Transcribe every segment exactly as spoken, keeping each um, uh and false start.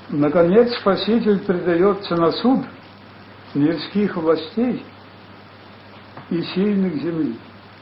Наконец Спаситель предается на суд мирских властей и сильных земли.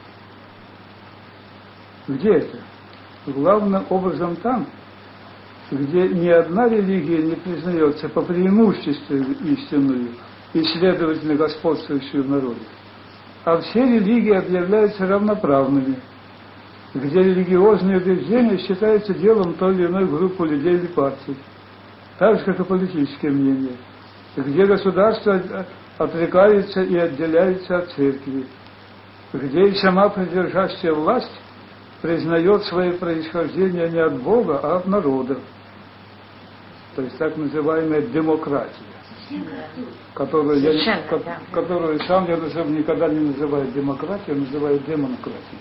Где это? Главным образом там, где ни одна религия не признается по преимуществу истинную и, следовательно, господствующую в народе, а все религии объявляются равноправными, где религиозные убеждения считаются делом той или иной группы людей или партий, так же, как и политические мнения, где государство отрекается и отделяется от церкви, где и сама придержащая власть признает свое происхождение не от Бога, а от народа. То есть так называемая демократия, которую, я, которую сам я никогда не называю демократией, а называю демонократией.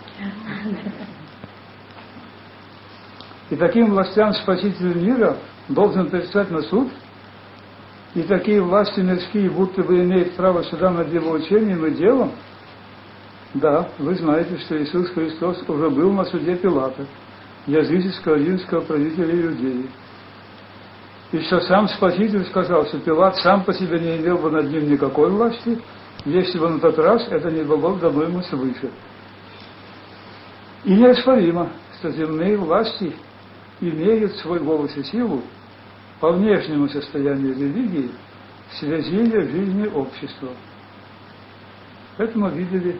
И таким властям Спаситель мира должен предстать на суд, и такие власти мирские будто бы имеют право суда над его учением и делом. Да, вы знаете, что Иисус Христос уже был на суде Пилата, языческого римского правителя Иудеи. И что сам Спаситель сказал, что Пилат сам по себе не имел бы над ним никакой власти, если бы на тот раз это не было дано ему свыше. И неоспоримо, что земные власти имеют свой голос и силу по внешнему состоянию религии в связи с жизнью общества. Это мы видели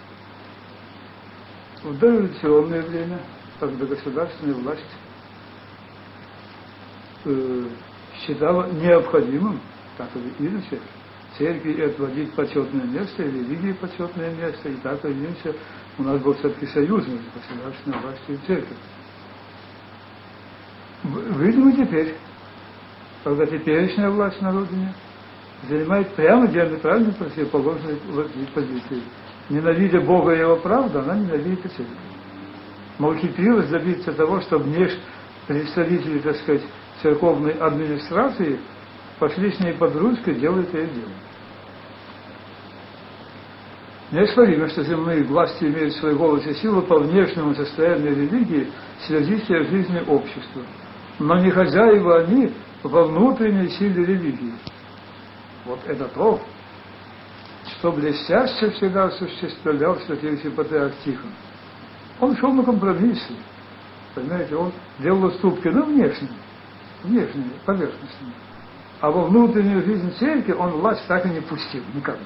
в дореволюционное время, когда государственная власть э, считала необходимым, так или иначе, церкви отводить почетное место, и религии почетное место, и так или иначе у нас был все-таки союз между государственной властью и церковью. Видимо, теперь, когда теперешняя власть на родине занимает прямо диаметрально противоположные позиции. Ненавидя Бога и его правду, она ненавидит и церковь. Но ухитрилась добиться того, что внешне представители, так сказать, церковной администрации пошли с ней под ручку и делают ее дело. Неоспоримо, что земные власти имеют свой голос и силу по внешнему состоянию религии в связи с жизнью общества. Но не хозяева они во внутренней силе религии. Вот это то, что блестяще всегда осуществлял святейший патриарх Тихон. Он шел на компромиссы, понимаете, он делал уступки, но внешние, внешние, поверхностные. А во внутреннюю жизнь церкви он власть так и не пустил никогда.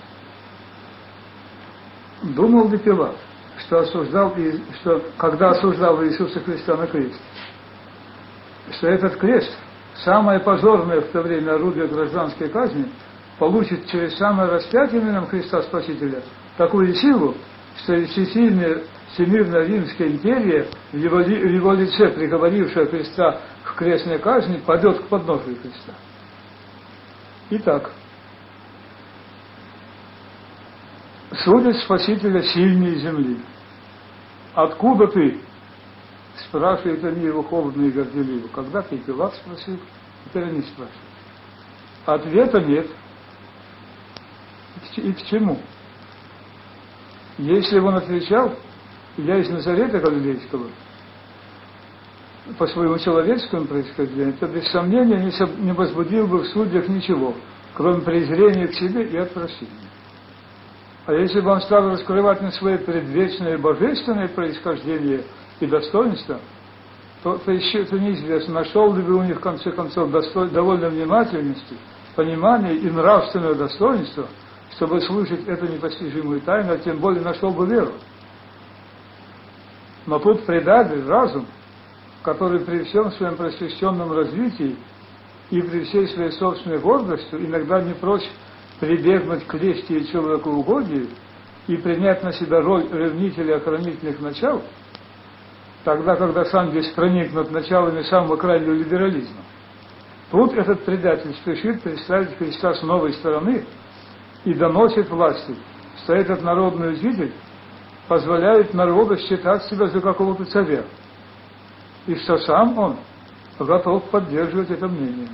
Думал ли Пилат, что осуждал, что когда осуждал Иисуса Христа на кресте, что этот крест, самое позорное в то время орудие гражданской казни, получит через самое распятие именем Христа Спасителя такую силу, что всесильная Всемирная Римская империя в его, в его лице, приговорившая Христа к крестной казни, падет к подножию Христа. Итак, судит Спасителя сильнее земли. Откуда ты? Спрашивают они его холодно и горделиво. Когда-то и Пилат спросил, теперь они спрашивают. Ответа нет. И к чему? Если он отвечал, я из Назарета Галилейского, по своему человеческому происхождению, то без сомнения не возбудил бы в судьях ничего, кроме презрения к себе и отвращения. А если бы он стал раскрывать на свое предвечное божественное происхождение и достоинство, то, то еще это неизвестно, нашел ли бы у них в конце концов достой, довольно внимательности, понимания и нравственного достоинства, чтобы слышать эту непостижимую тайну, а тем более нашел бы веру. Но тут предатель, разум, который при всем своем просвещенном развитии и при всей своей собственной гордости иногда не прочь прибегнуть к лести и человекоугодию и принять на себя роль ревнителя охранительных начал, тогда, когда сам весь проникнут началами самого крайнего либерализма. Тут этот предатель спешит представить Христа с новой стороны и доносит власти, что этот народный учитель позволяет народу считать себя за какого-то царя, и что сам он готов поддерживать это мнение.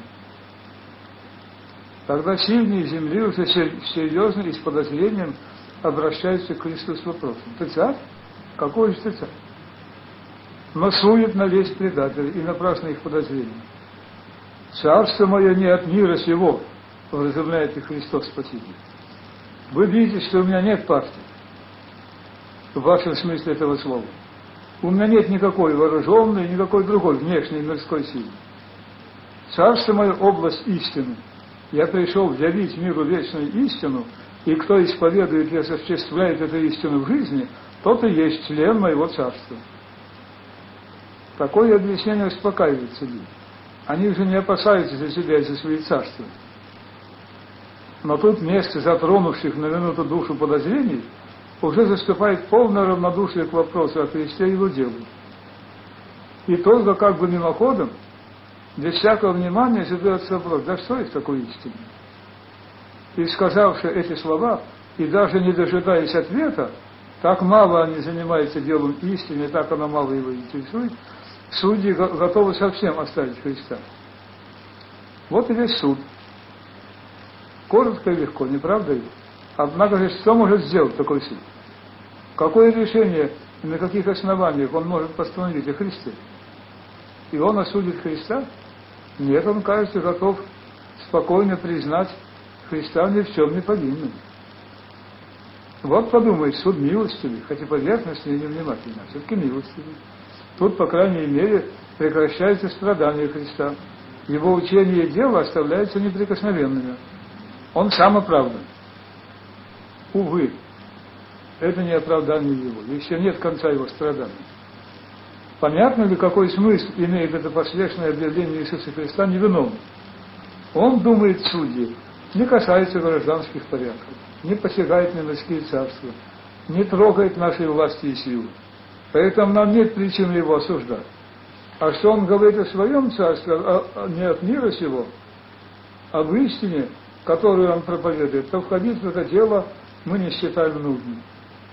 Тогда сильные земли уже серьезно и с подозрением обращаются к Христу с вопросом: ты царь? Какой же ты царь? Но сует на лесть предателей и напрасно их подозрения. Царство мое не от мира сего, вразумляет и Христос Спаситель. Вы видите, что у меня нет партии, в вашем смысле этого слова. У меня нет никакой вооруженной, никакой другой внешней мирской силы. Царство мое — область истины. Я пришел явить миру вечную истину, и кто исповедует и осуществляет эту истину в жизни, тот и есть член моего царства. Такое объяснение успокаивает людей. Они уже не опасаются за себя и за свои царства. Но тут место затронувших на минуту душу подозрений уже заступает полное равнодушие к вопросу о Христе и его делу. И только как бы мимоходом, без всякого внимания, задается вопрос: да что есть такое истина? И сказавши эти слова, и даже не дожидаясь ответа, так мало они занимаются делом истины, так она мало его интересует, судьи готовы совсем оставить Христа. Вот и весь суд. Коротко и легко, не правда ли? Однако же, что может сделать такой суд? Какое решение и на каких основаниях он может постановить о Христе? И он осудит Христа? Нет, он, кажется, готов спокойно признать Христа ни в чем не повинным. Вот подумай, суд милостивый, хотя поверхностный и невнимательный, а все-таки милостивый. Тут, по крайней мере, прекращается страдание Христа. Его учение и дело оставляются неприкосновенными. Он сам оправдан. Увы, это не оправдание его. Еще нет конца его страданий. Понятно ли, какой смысл имеет это поспешное объявление Иисуса Христа невиновным? Он, думает судьи, не касается гражданских порядков, не посягает на мирские царства, не трогает нашей власти и силы. Поэтому нам нет причин его осуждать. А что он говорит о своем царстве, а, а не от мира сего, об истине, которую он проповедует, то входить в это дело мы не считаем нужным.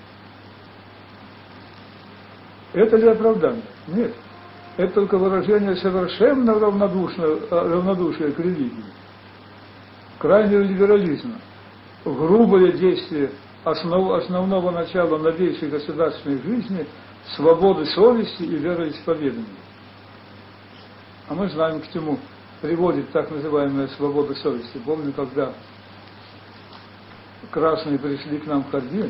Это ли оправдание? Нет. Это только выражение совершенно равнодушного, равнодушия к религии, крайнего либерализма, грубое действие основ, основного начала новейшей государственной жизни, свободы совести и вероисповедания. А мы знаем, к чему приводит так называемая свобода совести. Помню, когда красные пришли к нам в Харбин,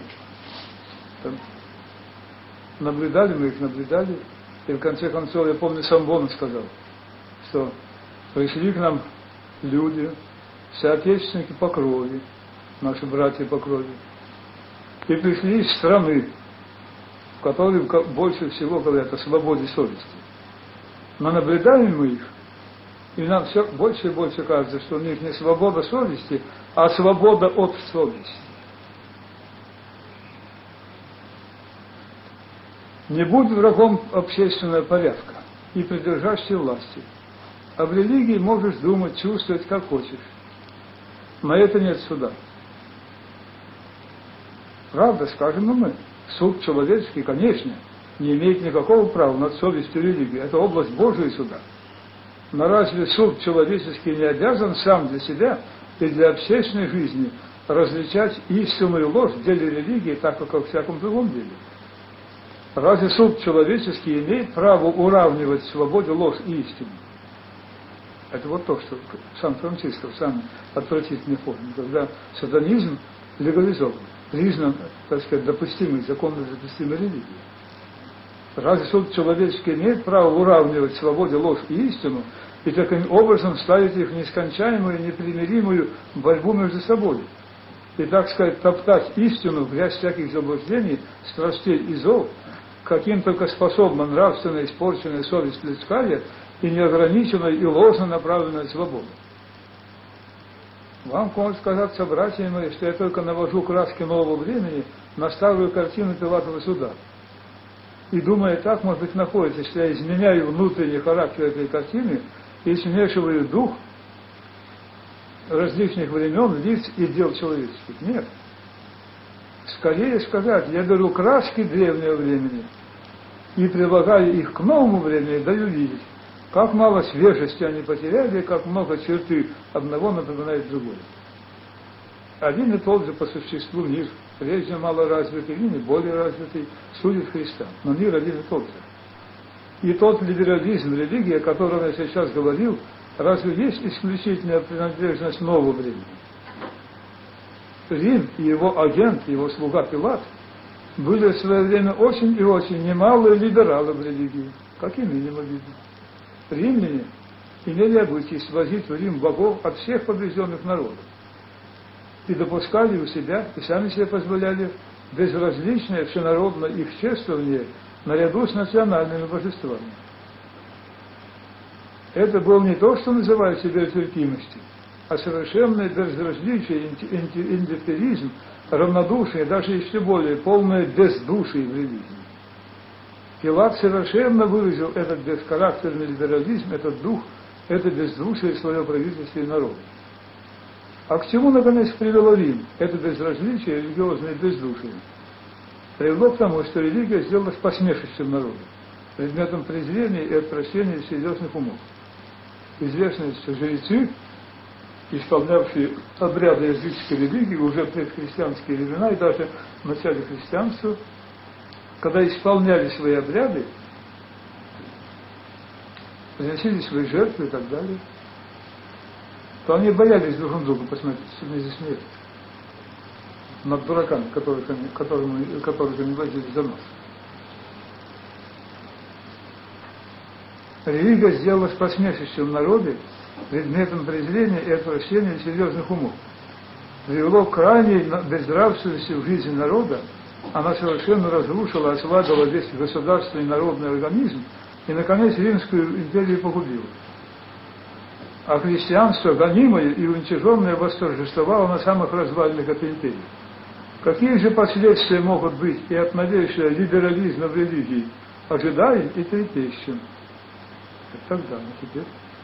наблюдали мы их, наблюдали, и в конце концов, я помню, Самбон сказал, что пришли к нам люди, соотечественники по крови, наши братья по крови, и пришли из страны, в которой больше всего говорят о свободе совести. Но наблюдаем мы их, и нам все больше и больше кажется, что у них не свобода совести, а свобода от совести. Не будь врагом общественного порядка и придержащей власти. Об религии можешь думать, чувствовать, как хочешь. На это нет суда. Правда, скажем мы, суд человеческий, конечно, не имеет никакого права над совестью религии. Это область Божия суда. Но разве суд человеческий не обязан сам для себя и для общественной жизни различать истину и ложь в деле религии, так как во всяком другом деле? Разве суд человеческий имеет право уравнивать в свободе ложь и истину? Это вот то, что сам Франциско в самой отвратительной форме, когда сатанизм легализован, признан, так сказать, допустимой, законно допустимой религией. Разве суд человеческий имеет право уравнивать в свободе ложь и истину и таким образом ставить их в нескончаемую, непримиримую борьбу между собой? И, так сказать, топтать истину в грязь всяких заблуждений, страстей и зол, каким только способна нравственная испорченная совесть людская и неограниченная и ложно направленная свобода. Вам может казаться, братья мои, что я только навожу краски нового времени на старую картину Пилатова суда. И думая так, может быть, находится, что я изменяю внутренний характер этой картины и смешиваю дух различных времен, лиц и дел человеческих. Нет. Скорее сказать, я беру краски древнего времени и прилагаю их к новому времени, даю видеть, как мало свежести они потеряли, как много черты одного напоминает другое. Один и тот же по существу мир, прежде мало развитый, и не более развитый, судит Христа. Но мир один и тот же. И тот либерализм религии, о котором я сейчас говорил, Разве есть исключительная принадлежность нового времени? Рим и его агент, его слуга Пилат были в свое время очень и очень немалые либералы в религии, как и минимум видно. Римляне имели обычай свозить в Рим богов от всех побежденных народов и допускали у себя, и сами себе позволяли безразличное всенародное их чествование наряду с национальными божествами. Это был не то, что называется терпимостью, а совершенное безразличие, индифферизм, равнодушие, даже еще более полное бездушие в религии. Пилат совершенно выразил этот бесхарактерный либерализм, этот дух, это бездушие в свое правительство и народ. А к чему, наконец, привело Рим это безразличие, религиозное бездушие? Привело к тому, что религия сделалась посмешищем народа, предметом презрения и отвращения серьезных умов. Известно, что жрецы, исполнявшие обряды языческой религии уже в предхристианские времена и даже в начале христианства, когда исполняли свои обряды, приносили свои жертвы и так далее, то они боялись друг на друга посмотреть, чтобы не засмеяться над дураками, которых они, которым, которых они возили за нос. Религия сделалась посмешищем в народе, предметом презрения и отвращения серьезных умов. Привело к крайней безнравственности в жизни народа, она совершенно разрушила, ослабила весь государственный и народный организм и, наконец, Римскую империю погубила. А христианство, гонимое и уничиженное, восторжествовало на самых развалинах этой империи. Какие же последствия могут быть и от новейшего либерализма в религии? Ожидаем и трепещем. Тогда, ну теперь.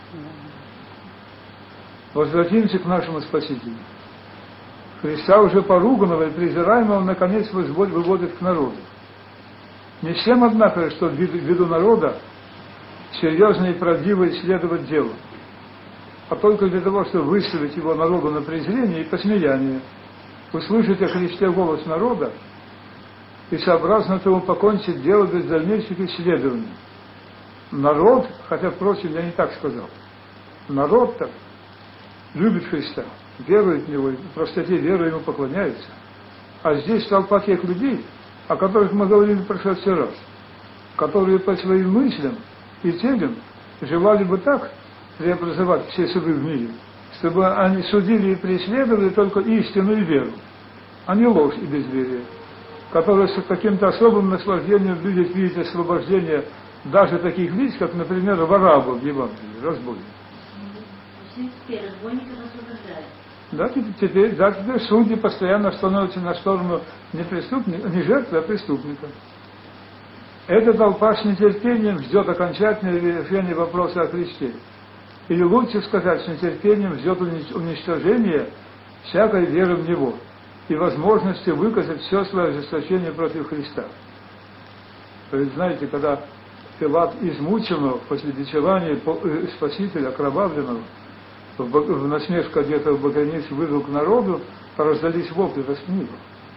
Возвратимся к нашему Спасителю. Христа уже поруганного и презираемого наконец выводит к народу. Не всем, однако, что ввиду народа серьезно и правдиво исследовать дело, а только для того, чтобы выставить его народу на презрение и посмеяние, услышать о Христе голос народа и сообразно тому покончить дело без дальнейших исследований. Народ, хотя, впрочем, я не так сказал, народ-то любит Христа, верует в Него, в простоте веры Ему поклоняется. А здесь толпа тех людей, о которых мы говорили в прошедший раз, которые по своим мыслям и целям желали бы так преобразовать все суды в мире, чтобы они судили и преследовали только истину и веру, а не ложь и безверие, которые с каким-то особым наслаждением видят, видят освобождение даже таких лиц, как, например, Вараба в Евангелии, разбойник. Теперь разбойников освобождают. Да, теперь, да, теперь судьи постоянно становятся на сторону не преступника, не жертвы, а преступника. Эта толпа с нетерпением ждет окончательного решения вопроса о Христе. Или лучше сказать, с нетерпением ждет уничтожения всякой веры в Него и возможности выказать все свое ожесточение против Христа. То есть, знаете, когда Пилат измученного после бичевания Спасителя, окровавленного, в насмешку одетого в багряницу вывел к народу, раздались вопли, распни его.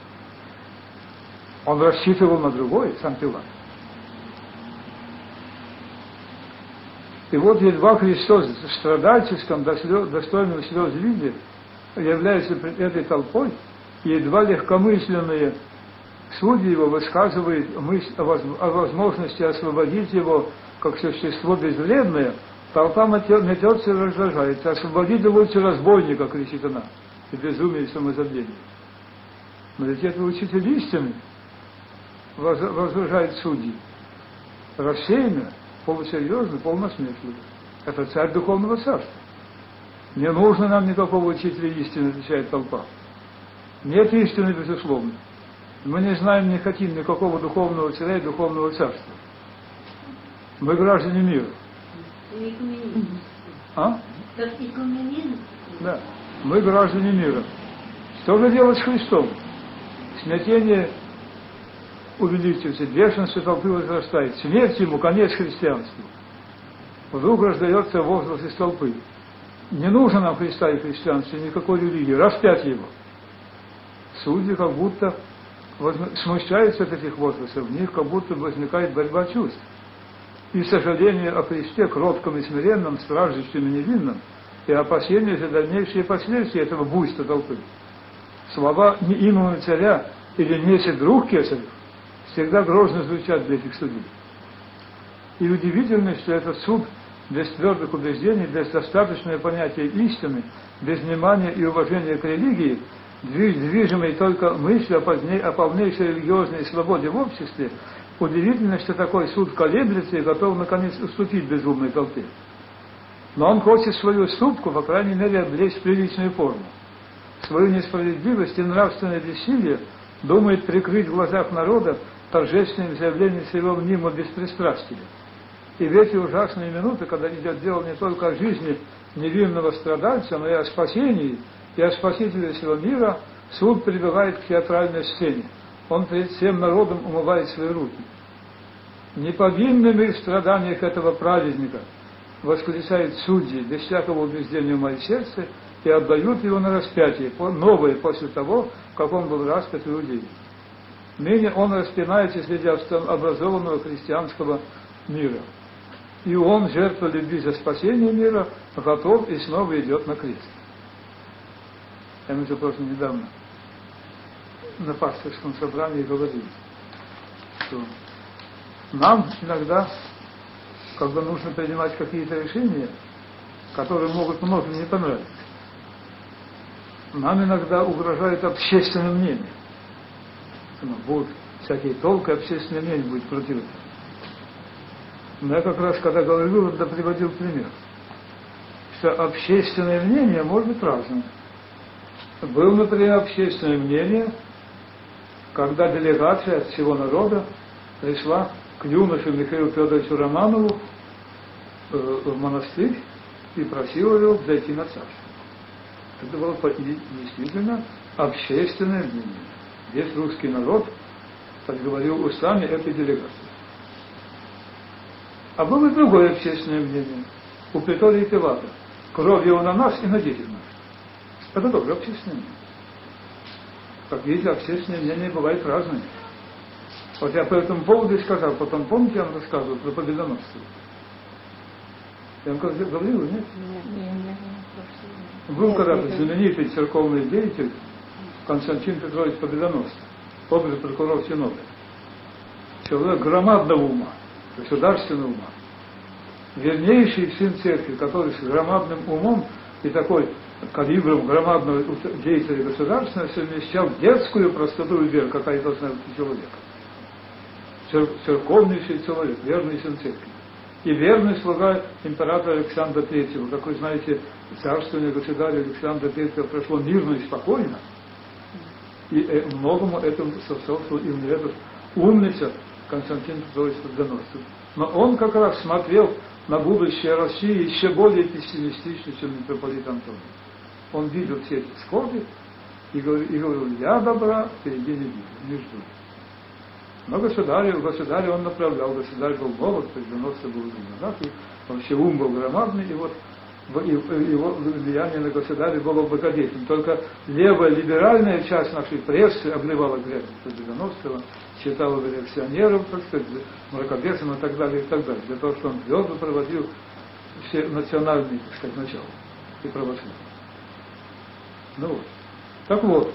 Он рассчитывал на другой, сам Пилат. И вот едва Христос в страдальческом, достойном слез виде является пред этой толпой, и едва легкомысленные судьи его высказывают мысль о возможности освободить его как существо безвредное, толпа метется и раздражается. Освободите лучше разбойника, кричит она, и безумие и самозабвение. Но ведь это учитель истины, возражает судьи. Рассеянно, полусерьезно, полносмешливо. Это царь духовного царства. Не нужно нам никакого учителя истины, отвечает толпа. Нет истины, безусловно. Мы не знаем, не хотим никакого духовного царя и духовного царства. Мы граждане мира. А? Да. Мы граждане мира. Что же делать с Христом? Смятение увеличивается, бешенство толпы возрастает. Смерть ему, конец христианству. Вдруг раздается возглас из толпы. Не нужно нам Христа и христианства, никакой религии. Распять его. Судьи как будто возм... смущаются от этих возгласов. В них как будто возникает борьба чувств. и сожаление о Христе, кротком и смиренном, страждущем и невинном, и опасение за дальнейшие последствия этого буйства толпы. Слова неимого царя или «неси друг кесарев» всегда грозно звучат для этих судей. И удивительно, что этот суд без твердых убеждений, без достаточного понятия истины, без внимания и уважения к религии, движимый только мыслью о, поздней, о полнейшей религиозной свободе в обществе, удивительно, что такой суд колеблется и готов наконец уступить безумной толпе. Но он хочет свою уступку, по крайней мере, облечь в приличную форму. Свою несправедливость и нравственное бессилие думает прикрыть в глазах народа торжественным заявлением своего мнимого беспристрастия. И в эти ужасные минуты, когда идет дело не только о жизни невинного страдальца, но и о спасении, и о спасителе всего мира, суд прибегает к театральной сцене. Он перед всем народом умывает свои руки. «Не повинны мы в страданиях этого праведника», восклицают судьи, без всякого убеждения в моем сердце, и отдают его на распятие, новое после того, как он был распят в Иудее. Ныне он распинается среди образованного христианского мира. И он, жертва любви за спасение мира, готов и снова идет на крест. Я, между прочим, недавно на пасторском собрании говорил, что нам иногда, когда нужно принимать какие-то решения, которые могут многим не понравиться, нам иногда угрожает общественное мнение. Будут всякие толки, общественное мнение будет против этого. Но я как раз, когда говорил, тогда приводил пример, что общественное мнение может быть разным. Было, например, общественное мнение, когда делегация от всего народа пришла к юноше Михаилу Федоровичу Романову э, в монастырь и просила его зайти на царство. Это было действительно общественное мнение. Весь русский народ подговорил устами этой делегации. А было и другое общественное мнение у Претория Пилата. Кровь его на нас и на детях наших. Это тоже общественное мнение. Как видите, общественное мнение бывает разное. Вот я по этому поводу и сказал, потом, помните, я вам рассказывал про победоносцев? Я вам говорил, нет? Был когда-то знаменитый церковный деятель Константин Петрович Победоносцев, областный прокурор Синода. Человек громадного ума, государственного ума. Вернейший сын церкви, который с громадным умом и такой калибром громадного деятеля государственного совмещал детскую простоту и веру, какая должна быть у человека. Церковнейший человек, верный сын церкви. И верный слуга императора Александра Третьего. Как вы знаете, царственное государя Александра Третьего прошло мирно и спокойно. И многому этому способствовал именно этот умница Константин Петрович Победоносцев. Но он как раз смотрел на будущее России еще более пессимистично, чем митрополит Антоний. Он видел все эти скорби и говорил, и говорил, я добра впереди не вижу, не жду. Но государю, государю он направлял, государь был молод, Победоносцев был женат, вообще ум был громадный, и вот его влияние на государя было благодетельным. Только левая либеральная часть нашей прессы обливала грязью Победоносцева, считала реакционером, так сказать, мракобесом и так далее, и так далее, для того, чтобы он твердо проводил все национальные, так сказать, начала и православие. Ну вот. Так вот,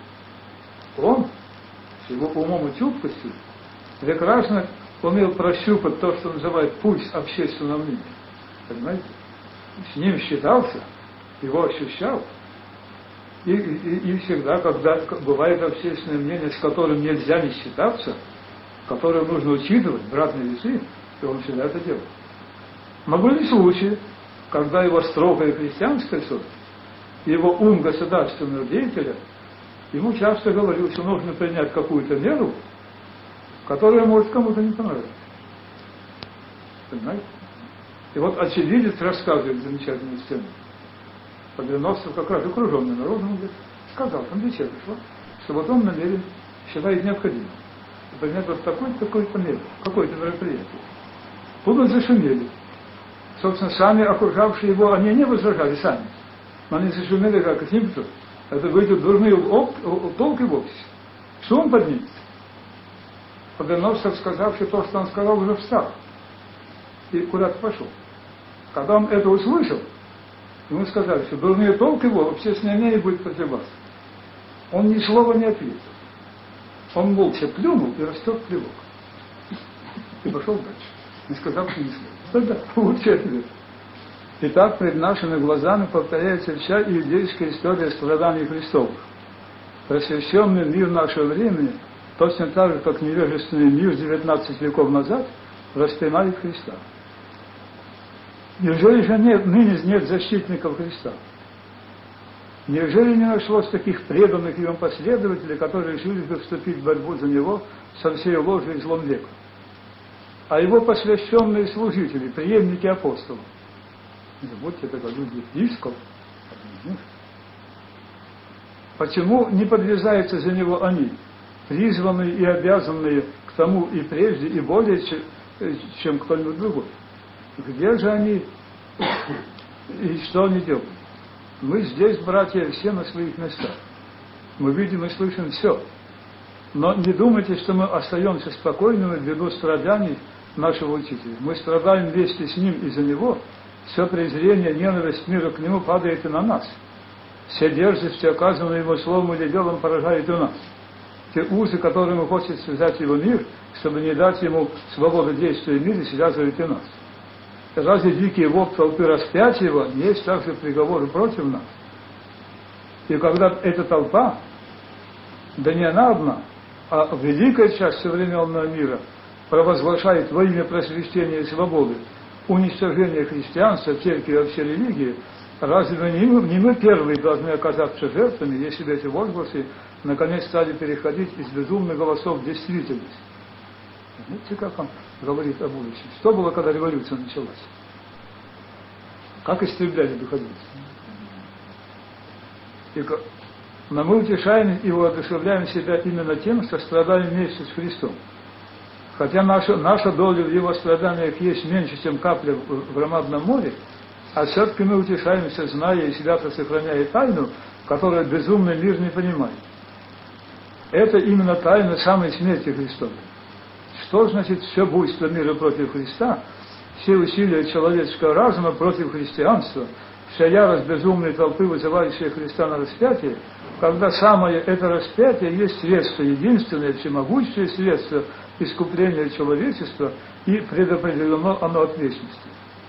он с его умом и чуткостью прекрасно умел прощупать то, что называют пульс общественного мнения. Понимаете? С ним считался, его ощущал. И, и, и всегда, когда бывает общественное мнение, с которым нельзя не считаться, которое нужно учитывать, брать на весы, то он всегда это делал. Но были случаи, когда его строгая христианская совесть, его ум государственного деятеля, ему часто говорил, что нужно принять какую-то меру, которая может кому-то не понравиться. Понимаете? И вот очевидец рассказывает замечательную сцену. Победоносцев как раз окруженный народом, он говорит, сказал, там беседа шла, что вот он намерен, считает необходимым принять вот такой-то, такой-то меру, какое-то мероприятие. Тут он зашумели. Собственно, сами окружавшие его, они не возражали сами, но они зашумели, как каким-то, это выйдут дурные толки в обществе. Шум поднимется. Победоносцев, сказавший то, что он сказал, уже встал. и куда-то пошел. Когда он это услышал, ему сказали, что дурной толк его вообще с ней будет против вас. Он ни слова не ответил. Он молча плюнул и растек плевок. И пошел дальше, не сказав ни слова. Да-да, лучший ответ. Итак, пред нашими глазами повторяется вся иудейская история страданий Христовых. Просвещенный мир нашего времени, точно так же, как невежественный мир девятнадцать веков назад, распинает Христа. Неужели же нет, ныне нет защитников Христа? Неужели не нашлось таких преданных его последователей, которые решили бы вступить в борьбу за него со всей ложью и злом века? А его посвященные служители, преемники апостолов, не забудьте, это люди Исков. Почему не подвязаются за него они, призванные и обязанные к тому и прежде, и более, чем кто-нибудь другой? Где же они и что они делают? Мы здесь, братья, все на своих местах. Мы видим и слышим все. Но не думайте, что мы остаемся спокойными ввиду страданий нашего учителя. Мы страдаем вместе с ним из-за него. Все презрение, ненависть мира к нему падает и на нас. Все дерзости, оказанные ему словом или делом, поражают и нас. Те узы, которыми хочет связать его мир, чтобы не дать ему свободу действия в мире, связывают и нас. Разве дикий вопль толпы распятия его не есть также приговоры против нас? И когда эта толпа, да не она одна, а великая часть современного мира провозглашает во имя просвещения и свободы уничтожение христианства, церкви и вообще религии, разве не мы, не мы первые должны оказаться жертвами, если бы эти возгласы наконец стали переходить из безумных голосов в действительность? Видите, как он говорит о будущем? Что было, когда революция началась? Как истребляли духовенство? И но мы утешаем и воодушевляем себя именно тем, что страдаем вместе с Христом. Хотя наша, наша доля в его страданиях есть меньше, чем капля в громадном море, а все-таки мы утешаемся, зная и свято сохраняя тайну, которую безумный мир не понимает. Это именно тайна самой смерти Христовой. Что значит все буйство мира против Христа, все усилия человеческого разума против христианства, вся ярость безумной толпы, вызывающая Христа на распятие, когда самое это распятие есть средство, единственное, всемогущее средство искупления человечества, и предопределено оно от вечности.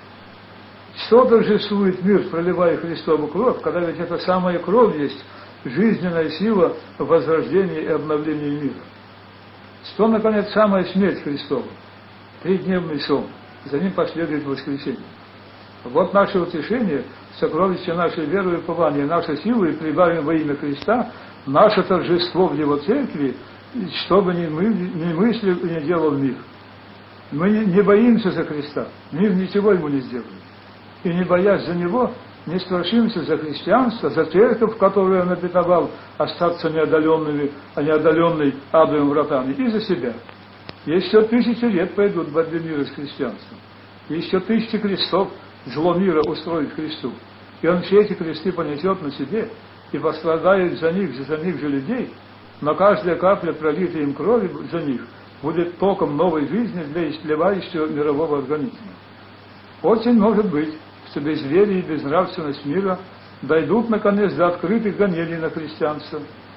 Что торжествует мир, проливая Христову кровь, когда ведь эта самая кровь есть жизненная сила возрождения и обновления мира? Что, наконец, самая смерть Христова? Тридневный сон. За ним последует воскресенье. Вот наше утешение, сокровище нашей веры и упования, наша сила, и прибавим во имя Христа, наше торжество в Его церкви, чтобы ни мы не мыслил и не делал мир. Мы не, не боимся за Христа, мир ничего ему не сделает. И не боясь за Него, не страшимся за христианство, за церковь, которую он обетовал остаться неодоленными, а неодоленной адовыми вратами, и за себя. Еще тысячи лет пойдут в борьбе мира с христианством. Еще тысячи крестов зло мира устроит Христу. И он все эти кресты понесет на себе и пострадает за них, за них же людей, но каждая капля, пролитая им крови за них, будет током новой жизни для истлевающего мирового организма. Очень может быть, что безверие и безнравственность мира дойдут, наконец, до открытых гонений на христианство.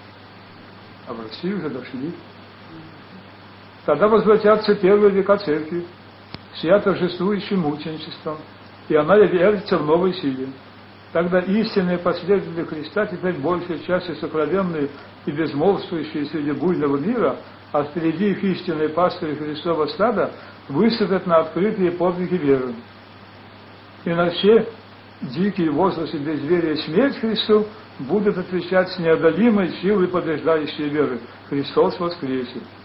А в России уже дошли. Тогда возвратятся первые века церкви, сия торжествующим мученичеством, и она явится в новой силе. Тогда истинные последователи Христа, теперь большей частью сокровенные и безмолвствующие среди буйного мира, а впереди их истинные пастыри Христова стада, выступят на открытые подвиги веры. И на все дикие возгласы безверия и смерть Христу будут отвечать с неодолимой силой побеждающей веры: Христос воскресе!